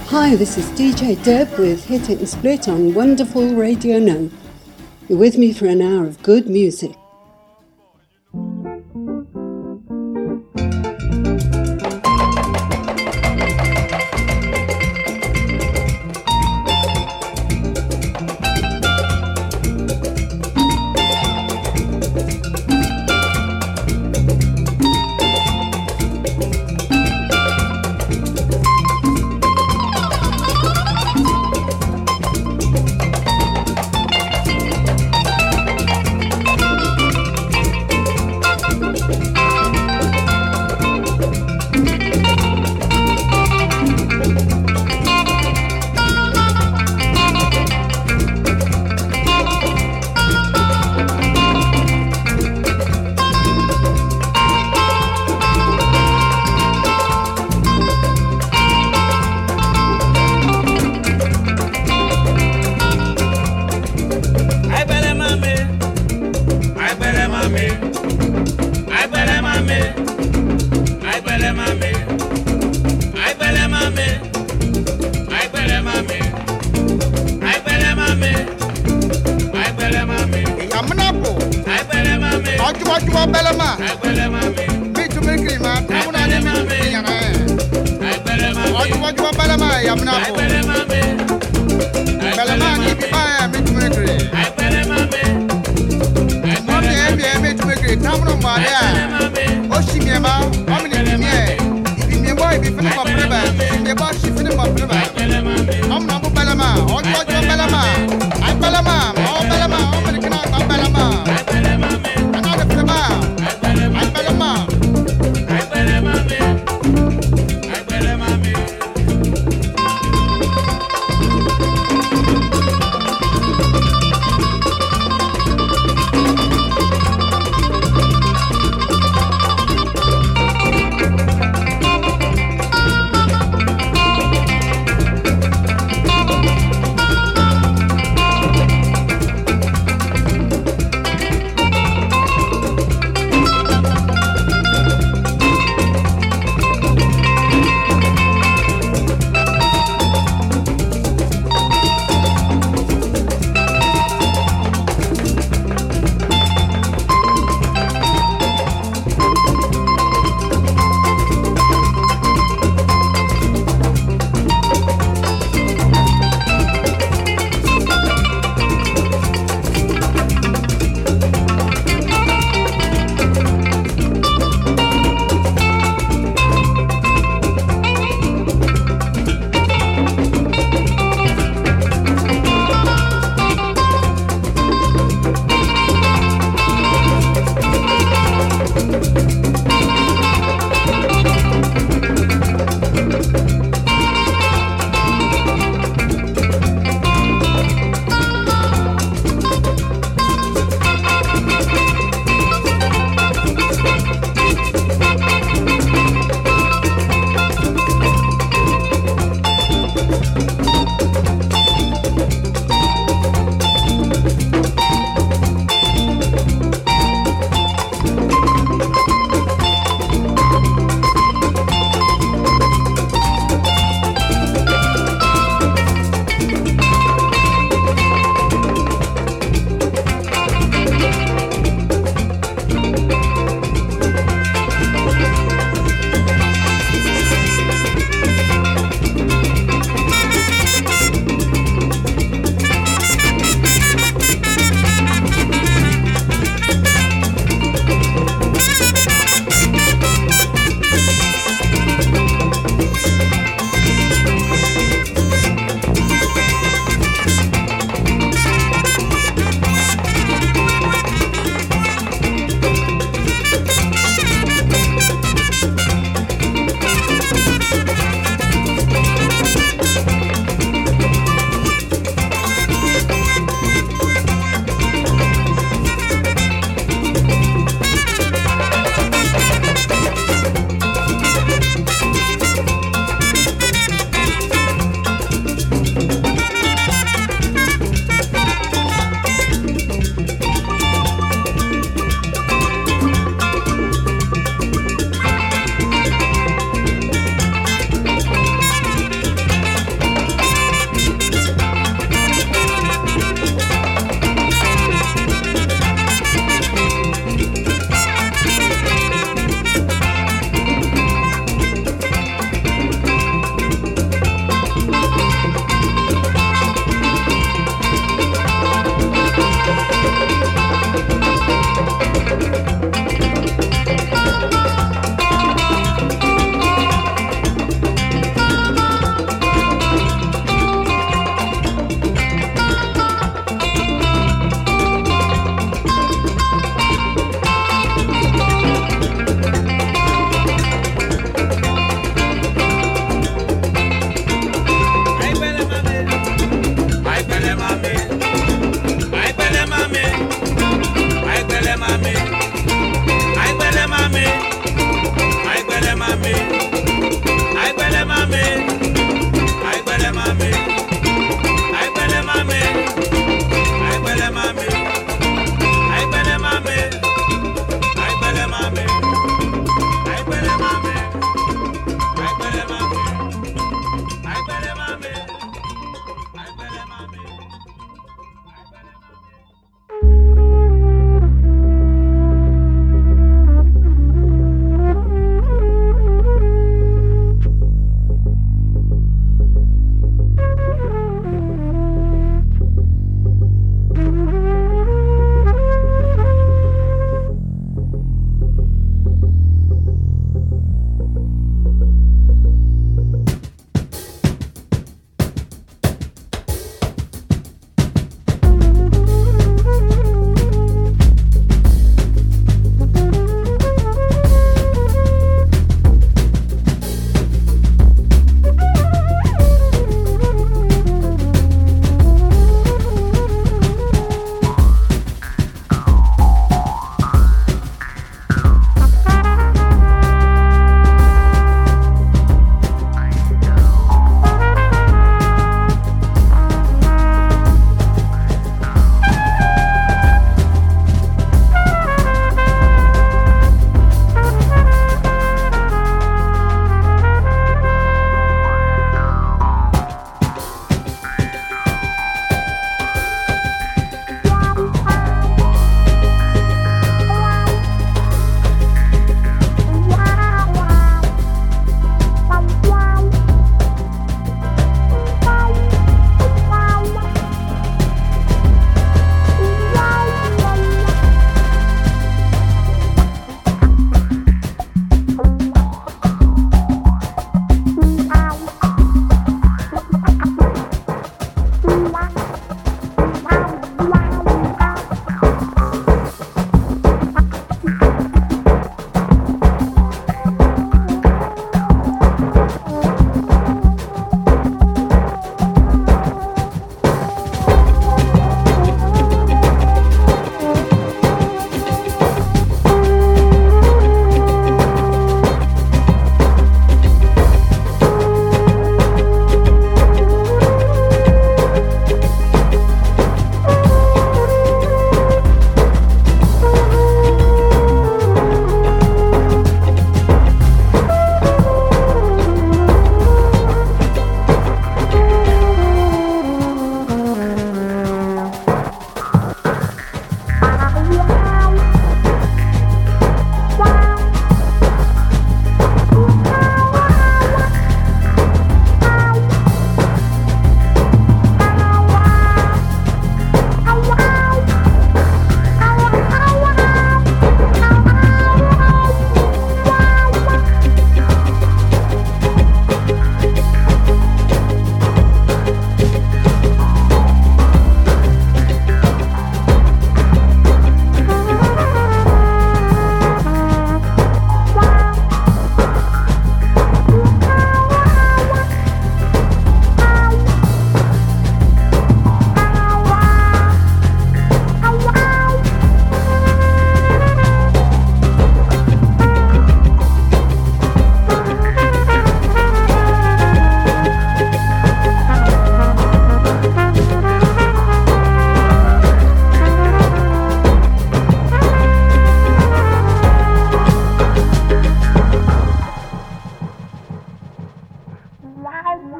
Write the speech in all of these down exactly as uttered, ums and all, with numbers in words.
Hi, this is D J Deb with Hit It and Split on Wonderful Radio Now. You're with me for an hour of good music.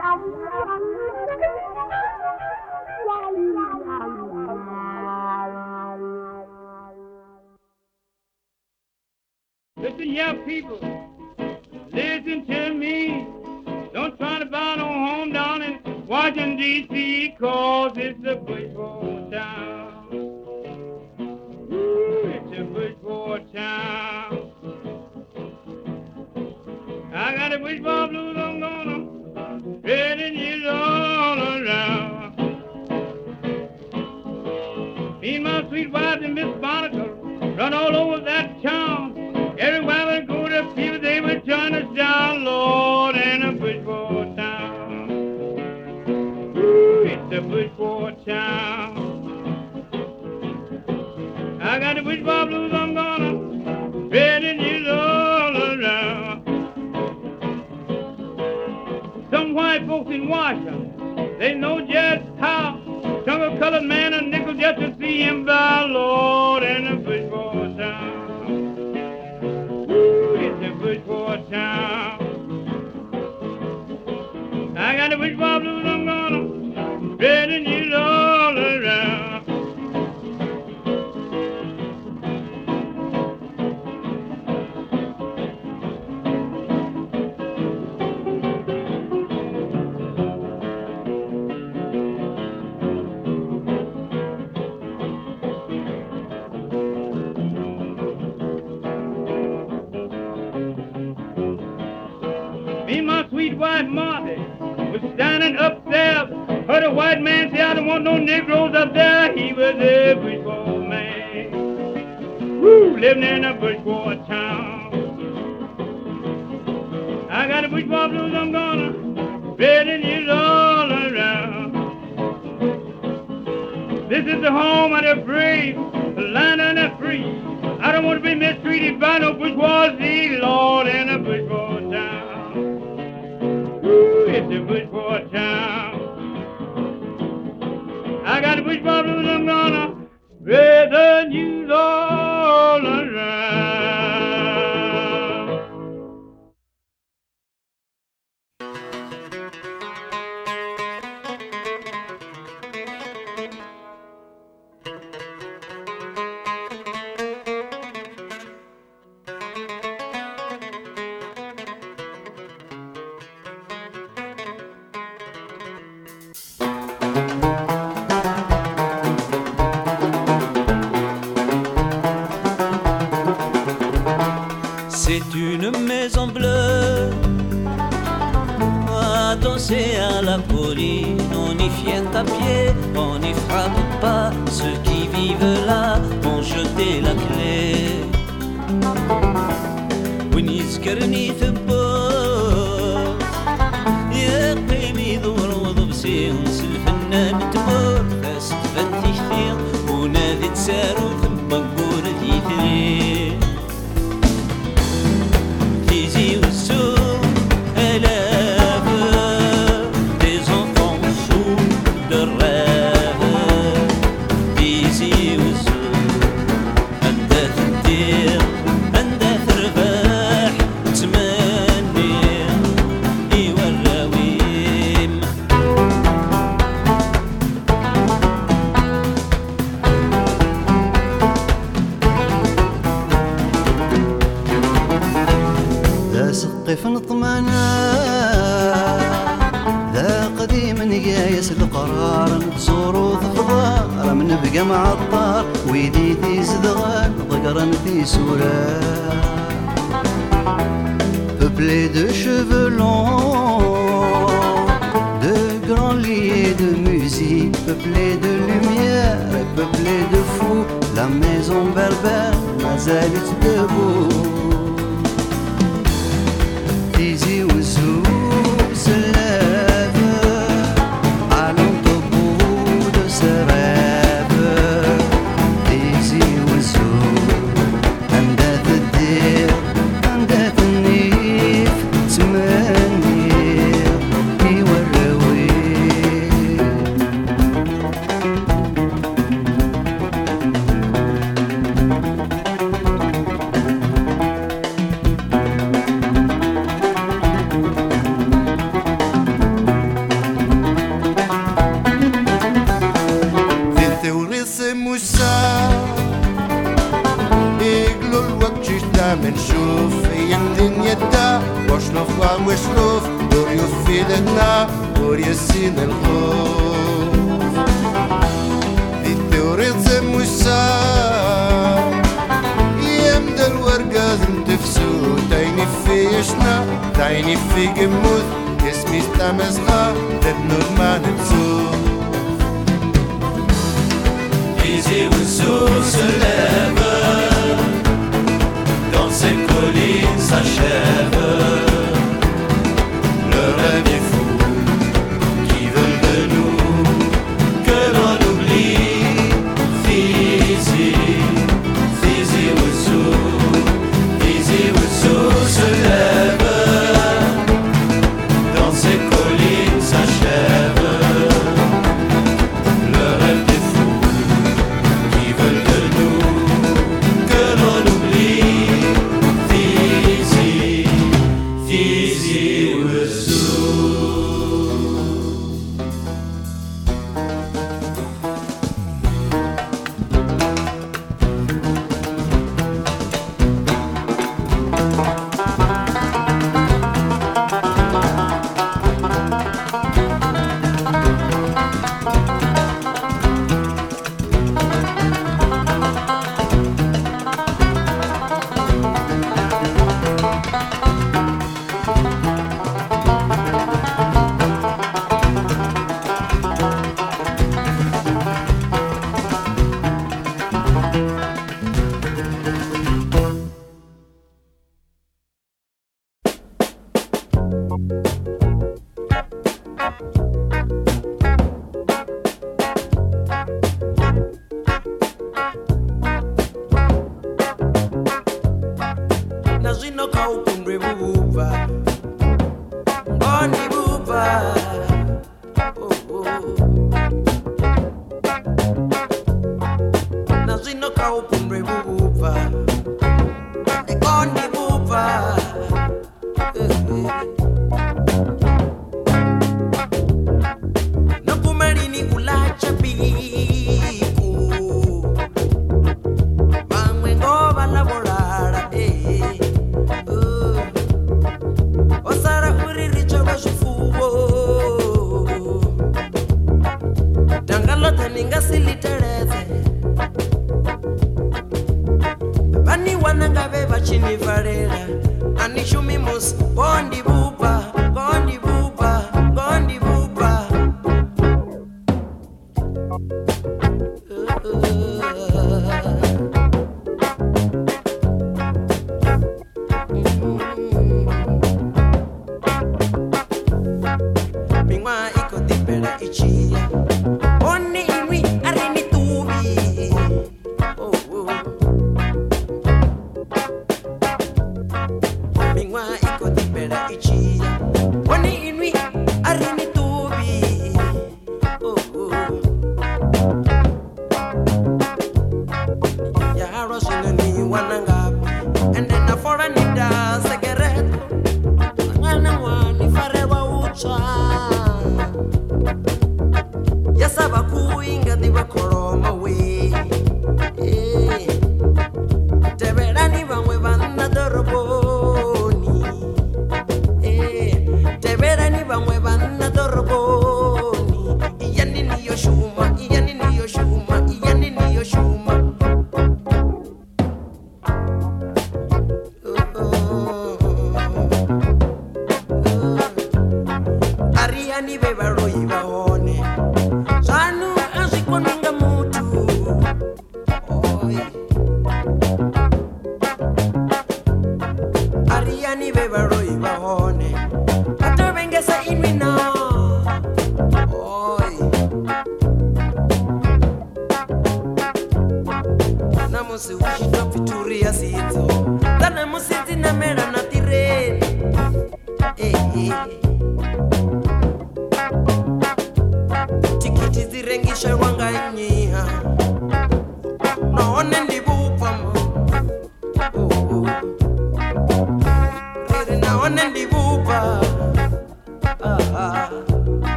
Listen, young people, listen to me. Don't try to buy no home down in Washington, D C, cause it's a bush for town. Ooh, it's a bush for town. I got a bush for blues, I'm gonna spread it all around. Me and my sweet wife and Miss Monica run all over that town. Everywhere we go to people, they would turn us down, Lord, in a bush for town. Ooh, it's a bush for town. I got the bush for blues, I'm gonna spread it all around. Some white folks in Washington, they know just how. Tongue a colored man a nickel just to see him by, Lord, in a bush for town. It's a bush for town. I got a bush for blues, I'm gonna spread it all around. Me and my sweet wife Martha was standing up there. Heard a white man say, I don't want no Negroes up there. He was a bushboy man. Woo, living in a bushboy town. I got a bushboy blues, I'm gonna spread it all around. This is the home of the brave, the land of the free. I don't want to be mistreated by no bourgeoisie, Lord, in a bushboy town. Ooh, it's a bush for town. I got a bush for blues, I'm gonna spread the news all around. C'est une maison bleue à danser à la colline. On y vient à pied, on n'y frappe pas. Ceux qui vivent là ont jeté la clé. وين يذكرني ثبوت يا قيمي دور وضبسي ونس الفنان تمر فاس تفنتي كثير ونادي تسارو ثم نقول ديثري سقف نطمنا ذا قديم نقايس القرار نتزورو ثفضار من بقى معطار ويدي تيزدغان ضقرا في سورة Peuplé de cheveux longs, de grands lits de musique, peuplé de lumière, peuplé de fous, la maison berbère ما زالت debout. Easy والزوج سلافة على طبوع de ses rêves. Easy والزوج عندها تدير عندها تنيف تمنير يوروي بلدنا وريسين الخوف دي توريت مسار يمد الورقة تنتفسو تايني في يشنا تايني في قموت اسمي استمسخا تدنور ما نتسو Easy with sous se lève, dans ces collines s'achève. Le rêve est fou, qui veut de nous que l'on oublie. Fizi, Fizi with sous, Fizi with sous se lève, dans ces collines s'achève.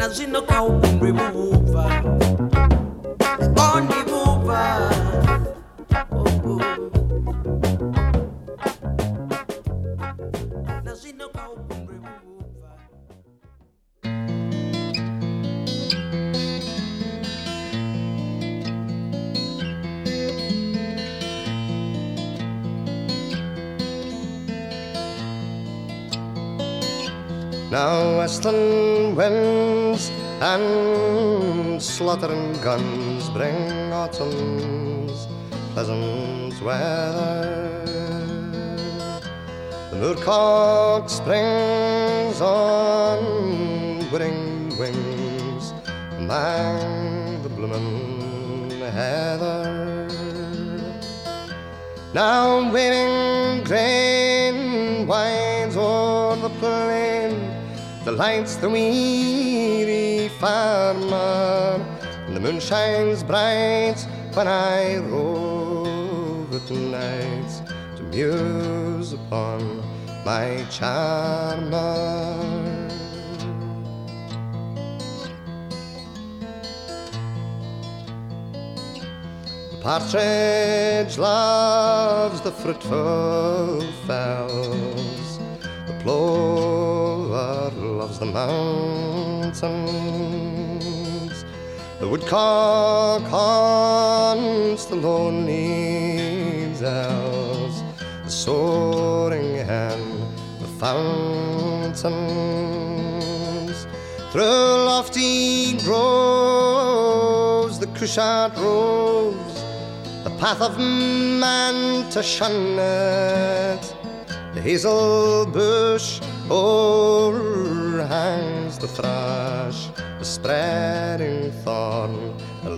Nazino ka umri buva Oni buva Oh oh Nazino ka umri buva Now western winds and slaughtering guns bring autumn's pleasant weather. The moorcock springs on whirring wings among the blooming heather. Now waving grain winds o'er the plain, the lights the weary farmer, and the moon shines bright when I rove at night to muse upon my charmer. The partridge loves the fruitful fells, the plover loves the mountains, the woodcock haunts the lonely dells, the soaring hen the fountains. Through lofty groves the cushat roves, the path of man to shun it. The hazel bush o'erhangs the thrush, the spreading thorn, the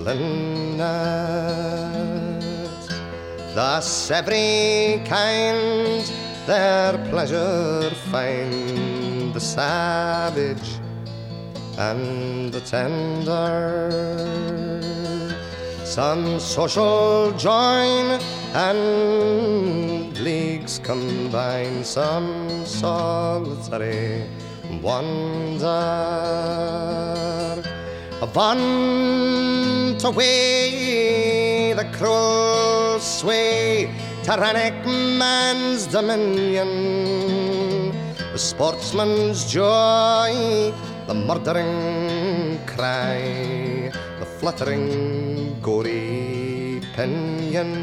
linnet. Thus every kind their pleasure find, the savage and the tender. Some social join and leagues combine, some solitary wander. Avaunt away the cruel sway, tyrannic man's dominion, the sportsman's joy, the murdering cry, the fluttering gory pinion.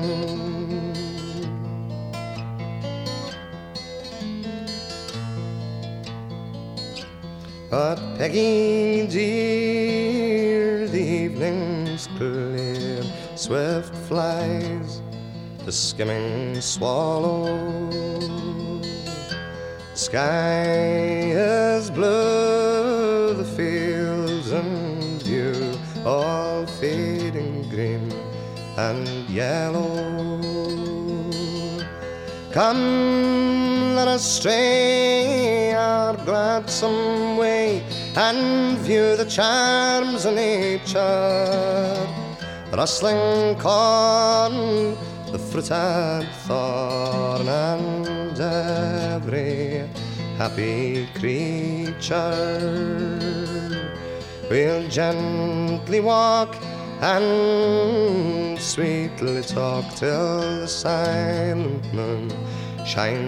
But Peggy dear, the evening's clear, swift flies the skimming swallow. The sky is blue, the fields in view, all fading green and yellow. Come, let us stray our gladsome way and view the charms of nature. Rustling corn, the fruit and thorn, and every happy creature. We'll gently walk and sweetly talk till the silent moon shine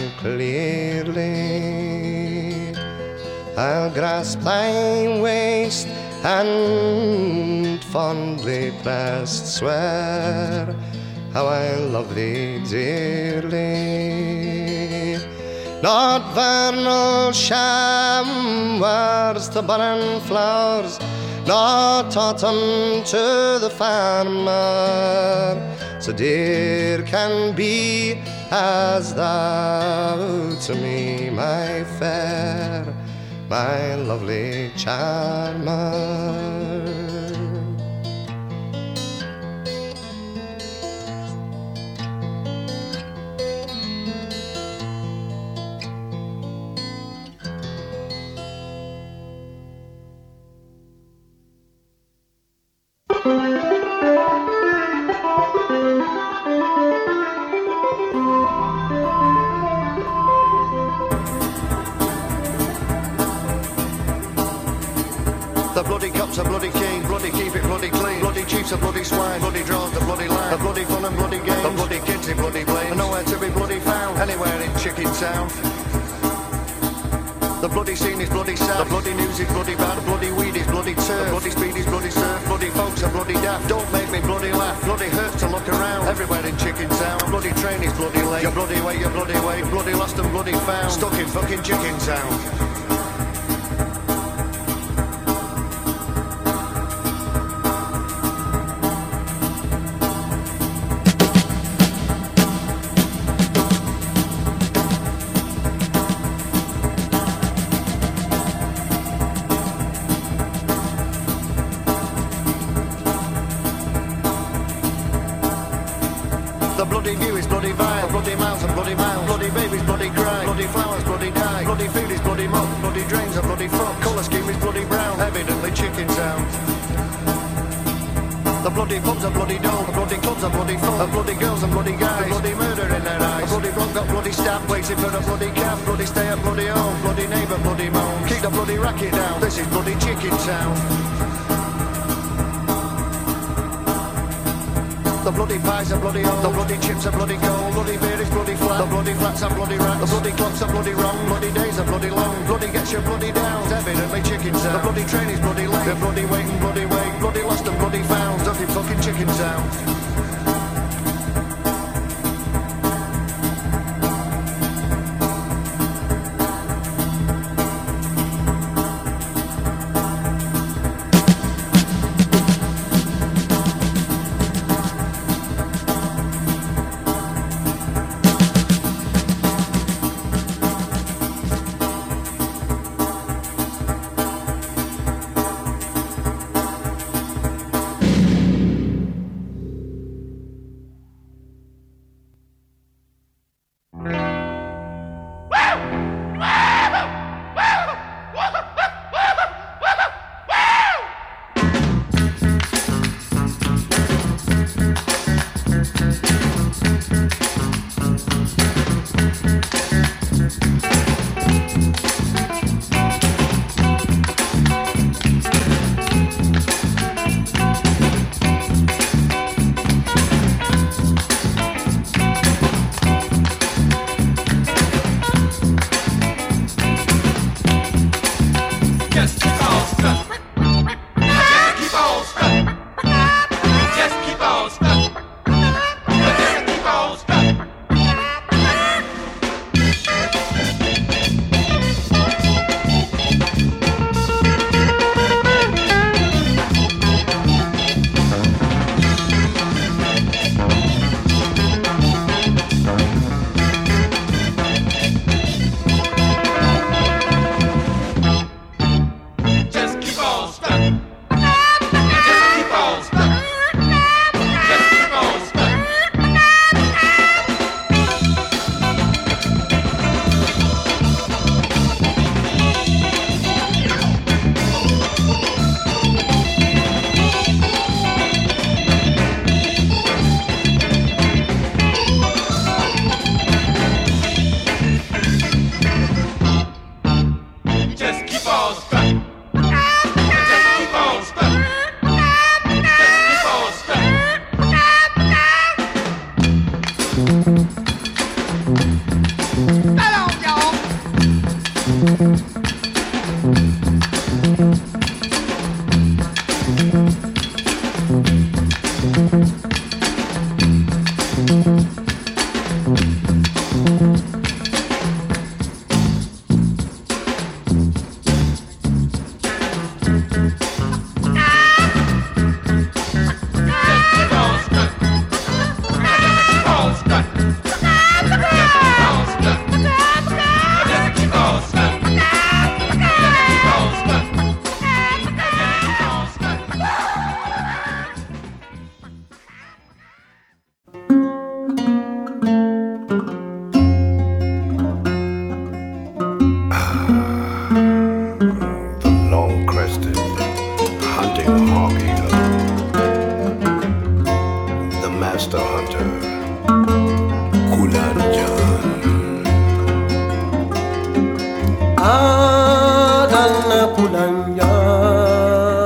clearly. I'll grasp thy waist and fondly pressed swear how I love thee dearly. Not vernal showers to barren flowers, not autumn to the farmer, so dear can be as thou to me, my fair, my lovely charmer. The bloody cops are bloody keen, bloody keep it bloody clean. Bloody chiefs are bloody swine, bloody draws the bloody line. The bloody fun and bloody games, the bloody kids in bloody blame. And nowhere to be bloody found, anywhere in Chicken Town. The bloody scene is bloody sad, the bloody news is bloody bad, the bloody weed is bloody turf, the bloody speed is bloody surf, bloody folks are bloody daft. Don't make me bloody laugh, bloody hurts to look around. Everywhere in Chicken Town, bloody train is bloody late. You're bloody way, you're bloody way, bloody lost and bloody found. Stuck in fucking Chicken Town. Bloody pubs are bloody dull, the bloody clubs are bloody full, the bloody girls and bloody guys, the bloody murder in their eyes, the bloody bloke got bloody stabbed, waiting for a bloody cab, bloody stay at bloody home, bloody neighbour bloody moan, keep the bloody racket down, this is bloody Chicken Town. The bloody pies are bloody old, the bloody chips are bloody gold, bloody beer is bloody flat, the bloody flats are bloody rats, the bloody clocks are bloody wrong, bloody days are bloody long, bloody gets you bloody down, it's evidently Chicken Town. The bloody train is bloody late, the bloody waiting, bloody wait, bloody lost and bloody found, stuck in fucking Chicken Town. Pulanja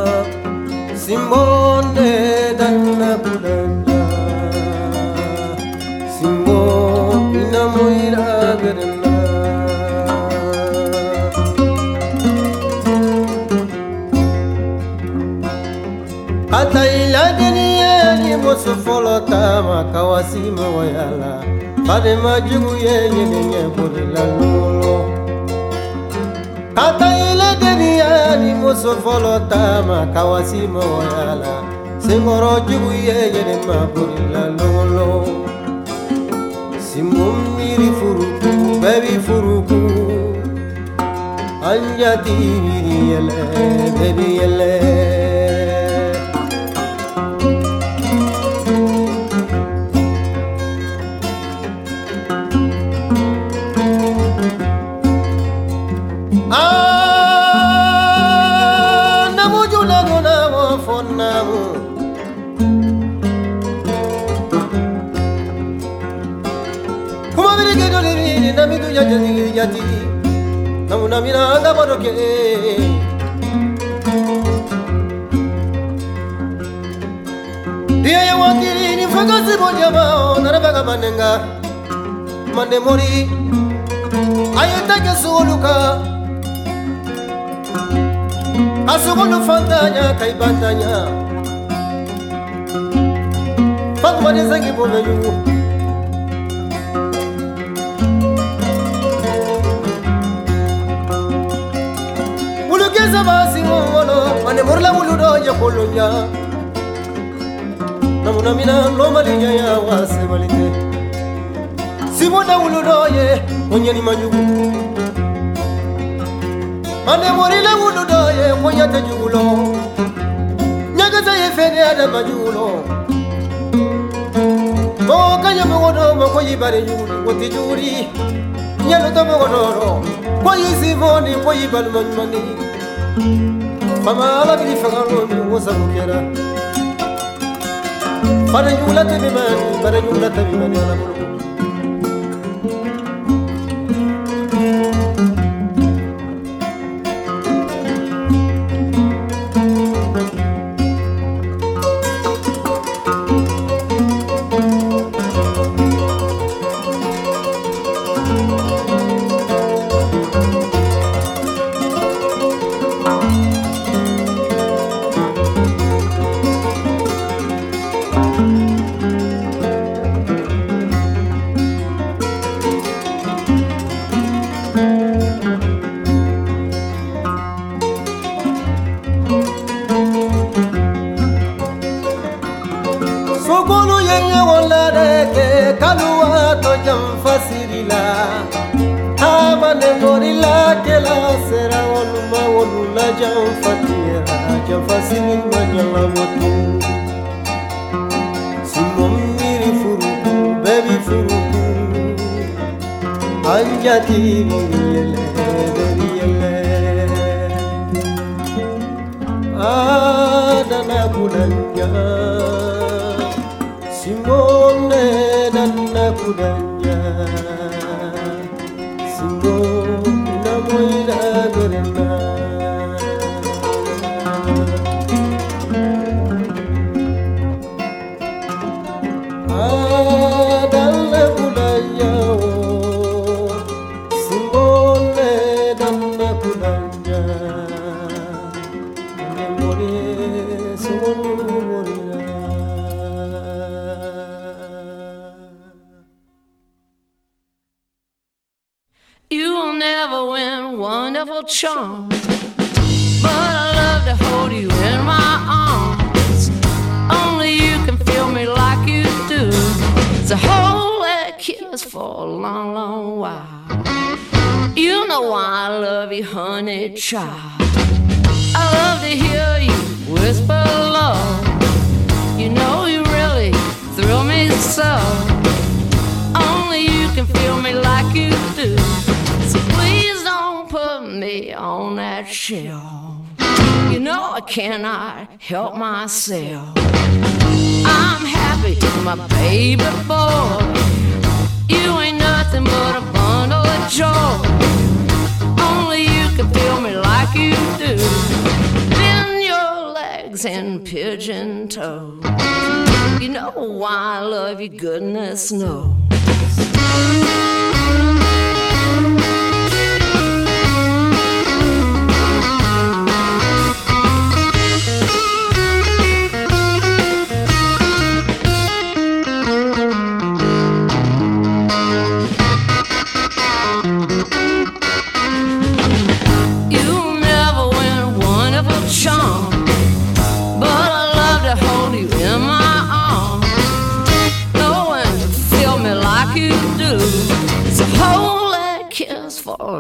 Kata ila deniye ni mosu folota makawasima wayala Fade majugu ye nye bodila lolo Kata ila deniye ni mosu folota makawasima wayala Sengoro jugu ye nye bodila lolo Simumiri furuku baby furuku Anjati viri yele baby yele Jadi jadi, namun namina anda baroke. Dia yang wakili ni fagasi mojaba, narabaga manenga, mane mori, ayat aja soluka, asukulu fantanya kai bantanya, Fatma desangi bomeyu. Basi ngono ane morla muludo ya kolonya namuna mina no malinya ya wase malite simona muludo ye onya ni manyugu ane morila muludo ye onya tajulo nyaga za ye fene ada majulo mo kanya mo wodo mo ko yibare yuri woti juri nyalo to mo wodo ko yisivoni ko yibal manmani Mama ala bili fagalo mi wosa mukera Fare nyula te bimani, fare nyula te bimani ala mulu Anjati yele yele adana kudanya Simone dana kudanya Simone namoida gerena adana kudanya You'll never win wonderful charm, but I love to hold you in my arms. Only you can feel me like you do. It's a whole kiss for a long, long while. You know why I love you, honey child. I love to hear you whisper love. You know you really thrill me so. Only you can feel me like you do. So please don't put me on that shelf. You know I cannot help myself. I'm happy, my baby boy. You ain't nothing but a bundle of joy. Only you can feel me like you do. Bend your legs and pigeon toes. You know why I love you, goodness knows.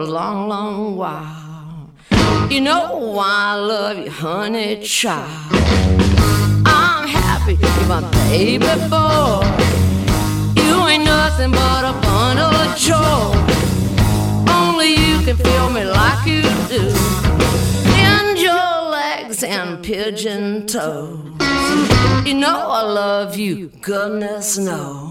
a long, long while. You know why I love you, honey child. I'm happy you're my baby boy. You ain't nothing but a bundle of joy. Only you can feel me like you do. In your legs and pigeon toes. You know I love you, goodness knows.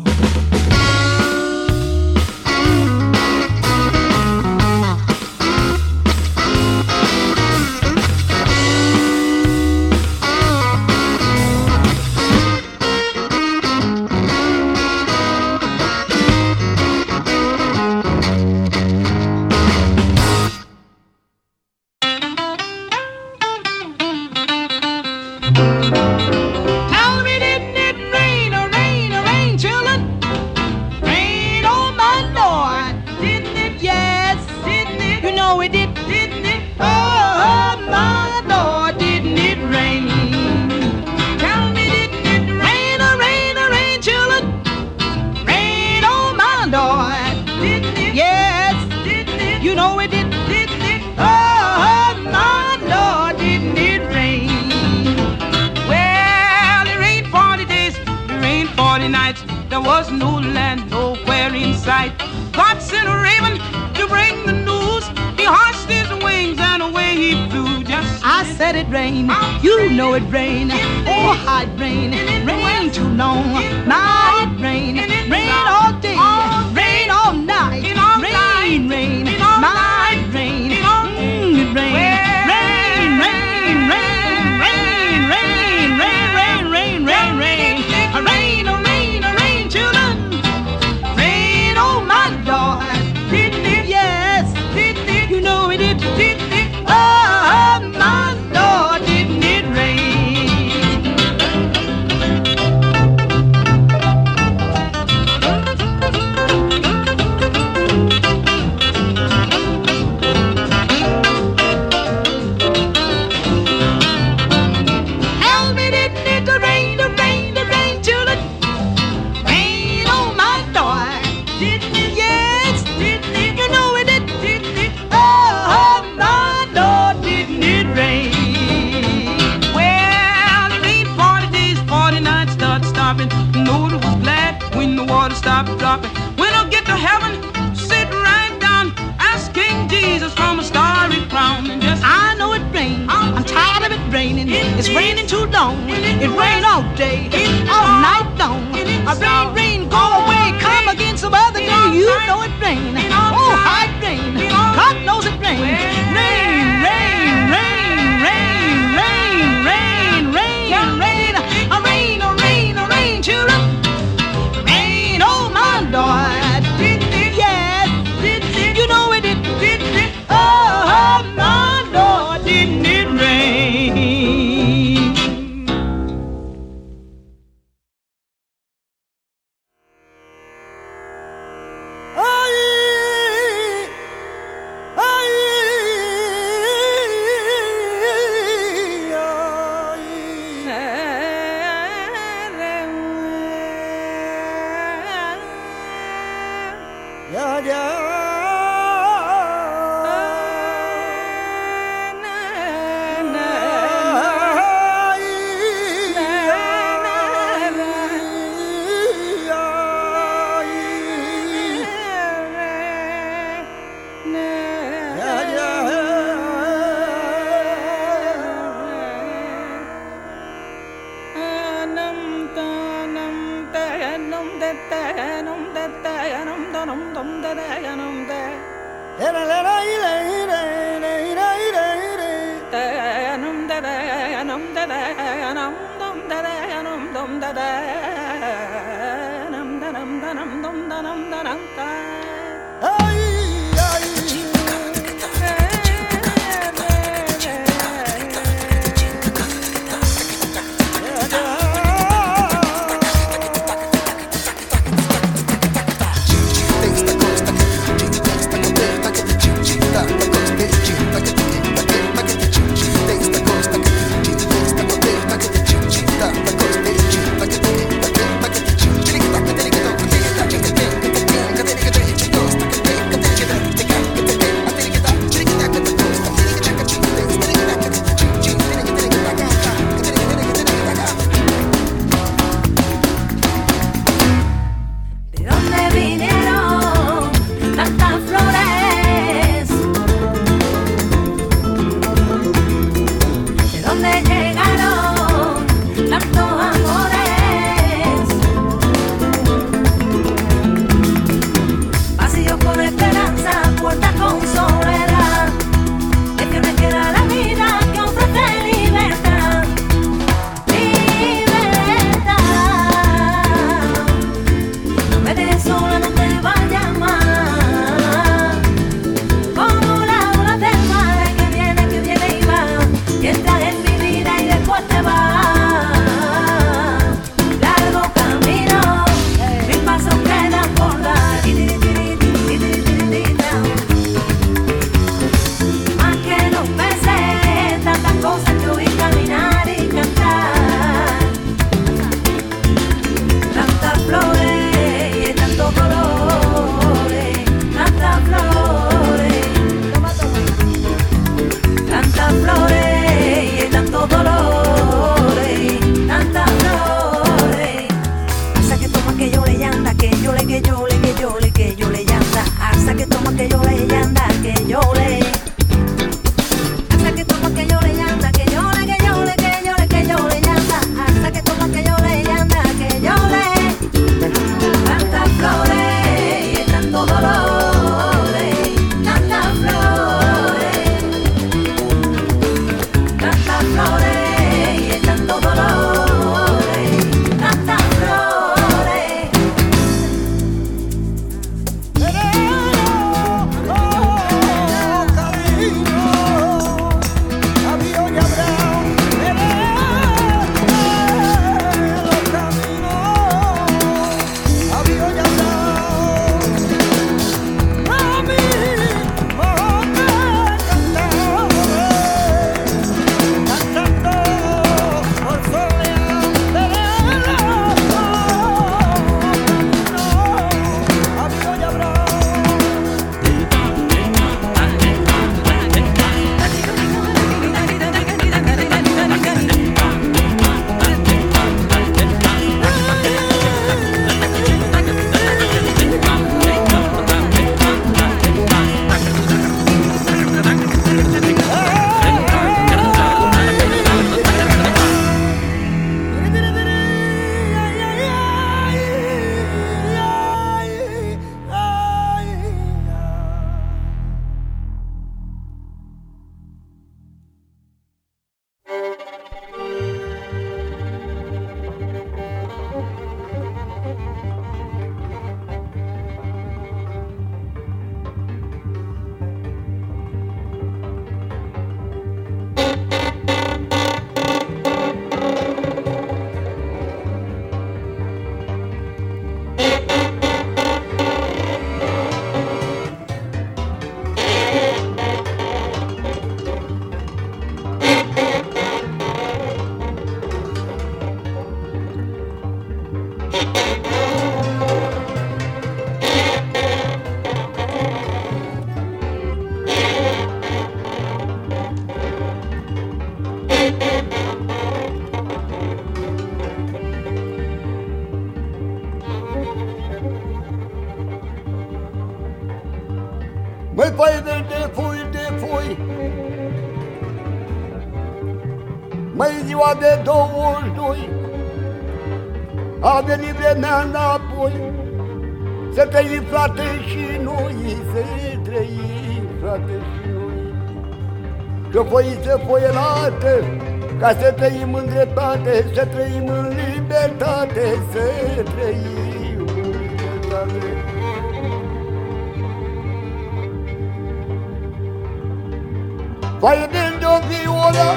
There was no land nowhere in sight. God sent a raven to bring the news. He hushed his wings and away he flew. Just I said it rained, you know it rained. Oh, how it rained, rain too long. My, it rained, rain all day, rain all night. Rain, rain, my, it rained, mm, it rained. Rain, rain, rain, rain, rain, rain, rain, rain, rain, rain, rain, rain. Didn't it? Yes, didn't it? You know it did, didn't it? Oh, my Lord, didn't it rain? Help me, didn't it? The rain, the rain, the rain, children. Rain, oh, my Lord, didn't it? Yes, didn't it? You know it did, didn't it? Oh, my Lord, didn't it rain? Well, it rained forty days, forty nights, started stopping. Noah was glad when the water stopped dropping. When I get to heaven, sit right down, ask King Jesus from a starry crown. And just I know it rained. I'm tired of it raining. It's raining too long. It rained all day, all night long. A rain, rain, go away, come again some other day. You know it rain. Oh, how it rain. God knows it rain. Rain, rain, rain, rain, rain, rain, rain, rain, a rain, a rain, a rain, children. Rain, oh my Lord, did it? Yes, did it? You know it did, did it? Oh my Lord, didn't it rain? Chica, Măi, păi de, de foi, de foi. Măi, ziua de douăzeci și doi a venit vremea înapoi. Să trăim, frate, și noi, să trăim, frate, și noi. Că foiță foielată, ca să trăim în dreptate, să trăim în libertate, să trăim în libertate. Vai vende o viola,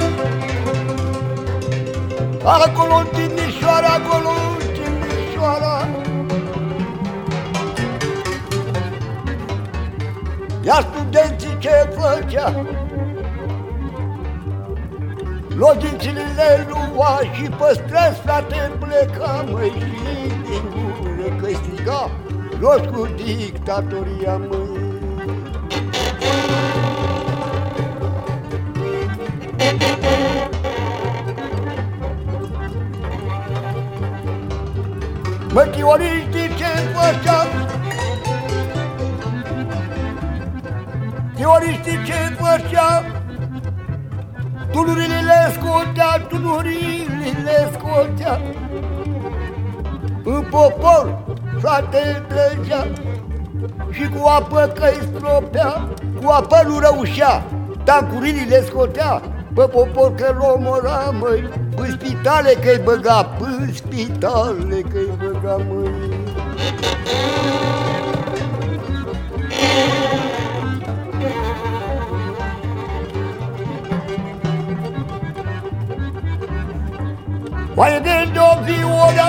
acolo în Timișoara, acolo în Timișoara. Ia studenții ce făcea, logințile le lua și pe străzi, frate, pleca, măi, și din gură că-i striga, los cu dictatoria, măi. Mă, chioriștii ce făcea, chioriștii ce făcea, tunurile le scotea, tunurile le scotea. În popor, frate, trăgea și cu apă că-i stropea, cu apă nu răușea, tancurile le scotea. Pe popor că l-omora, măi, în spitale că-i băga, în spitale că-i băga, măi. Mai vende o viola,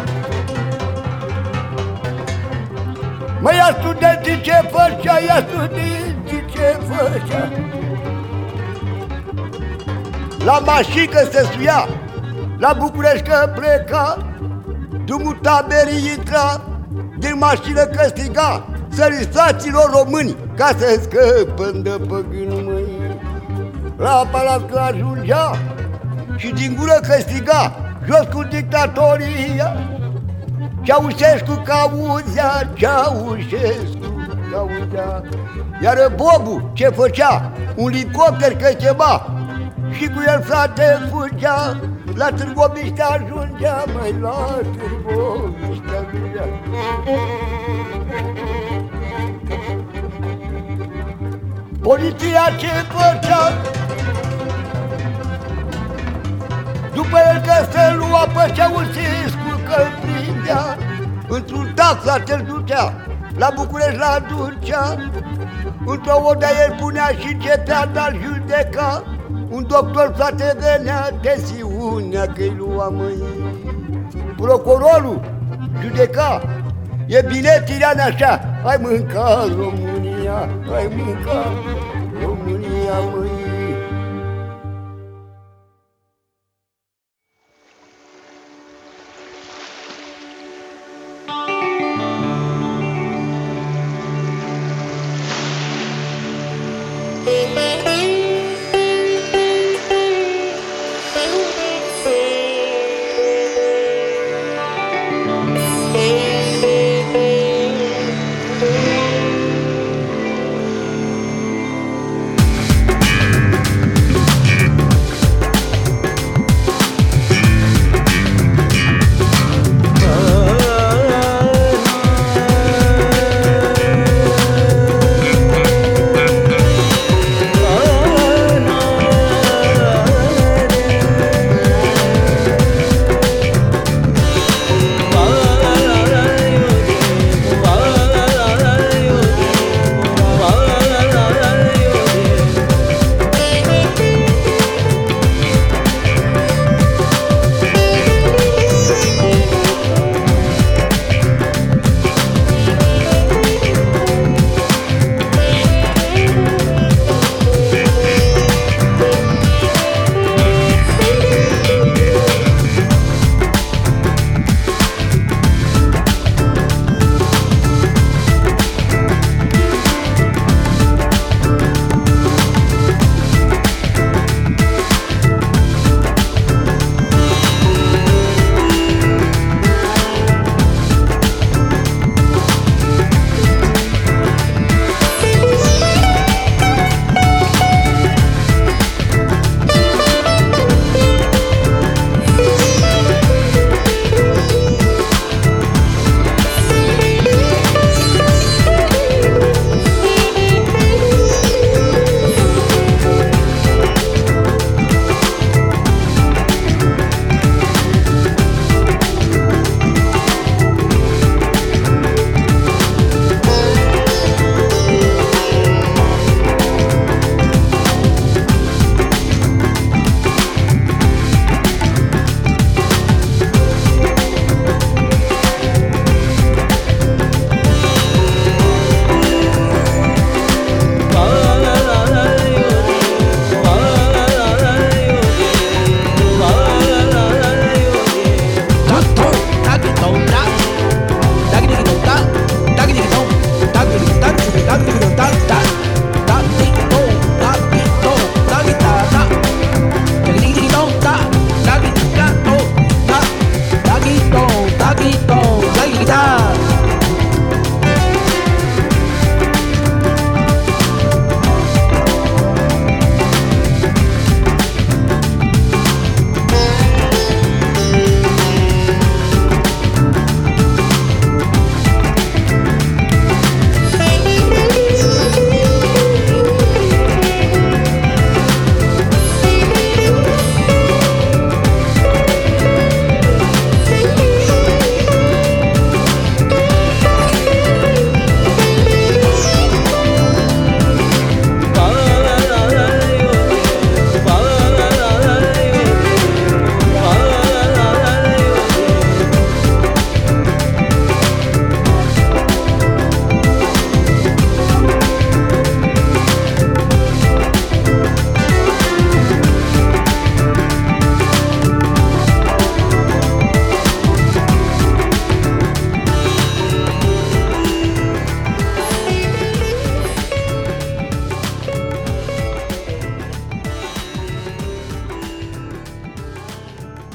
măi, ia studenții ce făcea, ia studenții ce făcea. La mașină se suia, la București că pleca, drumul taberii intra, din mașină că striga, săriți fraților români, ca să scăpăm de păgâni, măi. La palat că ajungea și din gură că striga, jos cu dictatoria, Ceaușescu că auzea, Ceaușescu că auzea. Iar Bobu ce făcea, un elicopter că chema, și cu el, frate, fugea, la Târgoviște ajungea, măi, la Târgoviște ajungea. Poliția ce făcea, după el că se lua pe Ceaușescu că-l prindea, într-un tac, frate, îl ducea, la București l-a ducea, într-o odă el punea și începea, dar judeca. Un doctor, frate, venea de siunea că-i lua, măi. Procurorul judeca, e bine, Tirian, așa, ai mâncat România, ai mâncat România, măi.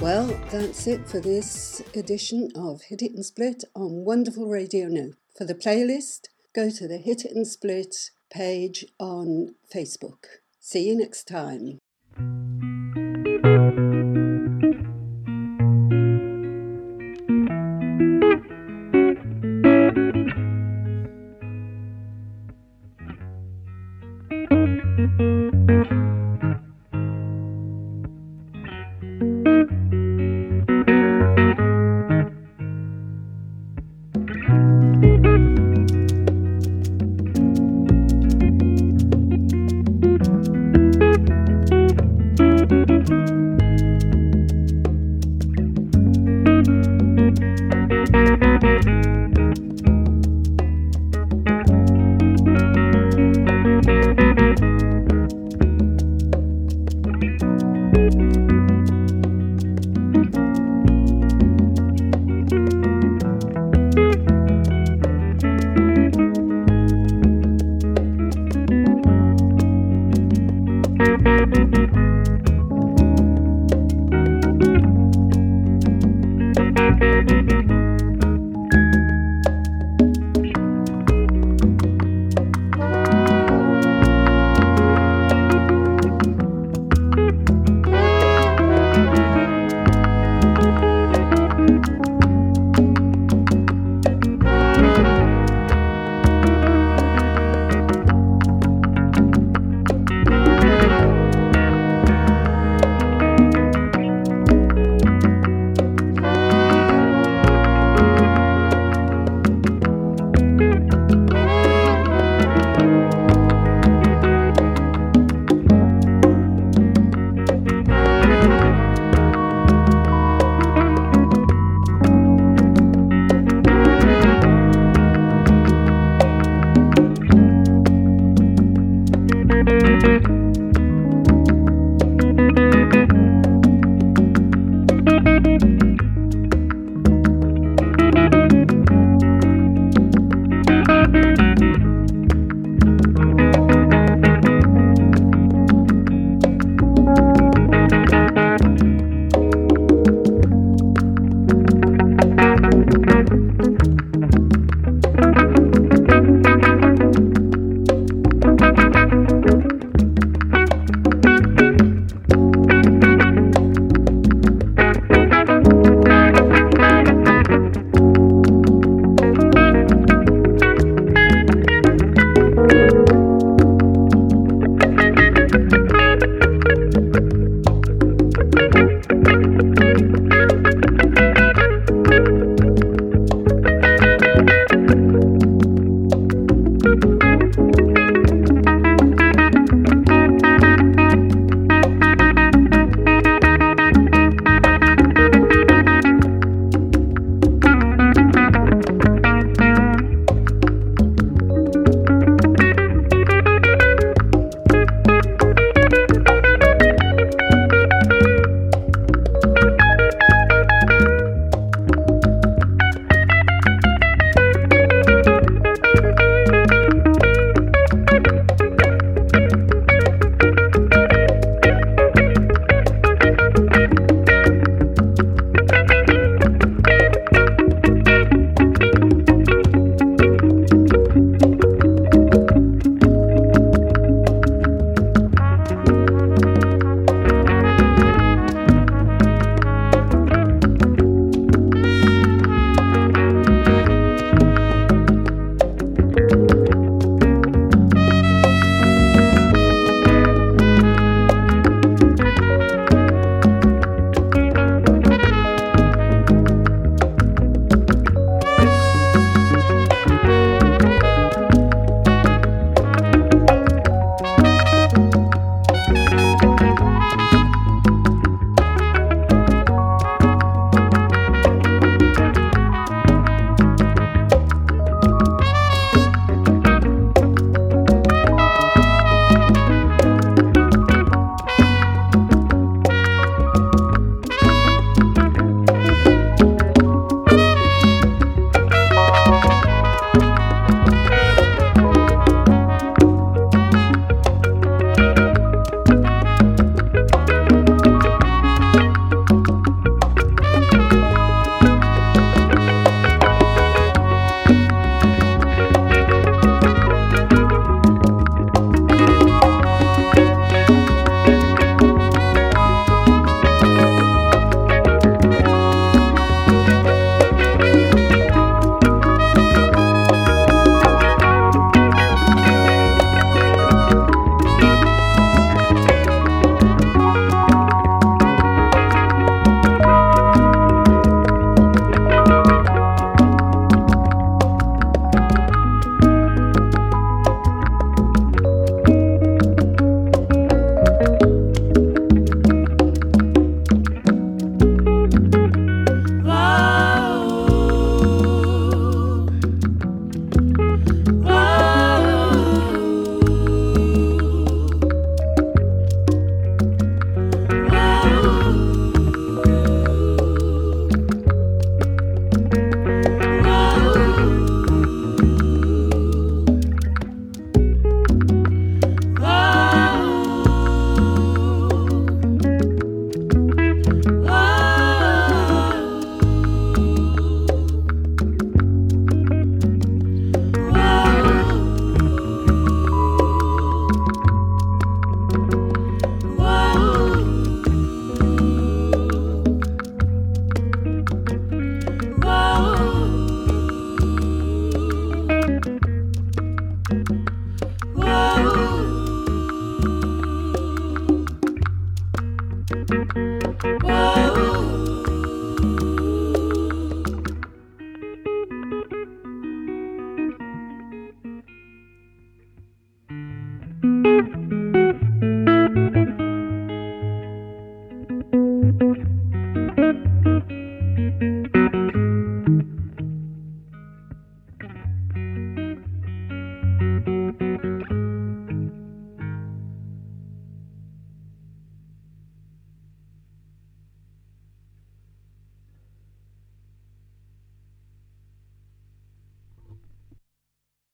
Well, that's it for this edition of Hit It and Split on Wonderful Radio Now. For the playlist, go to the Hit It and Split page on Facebook. See you next time. Thank you.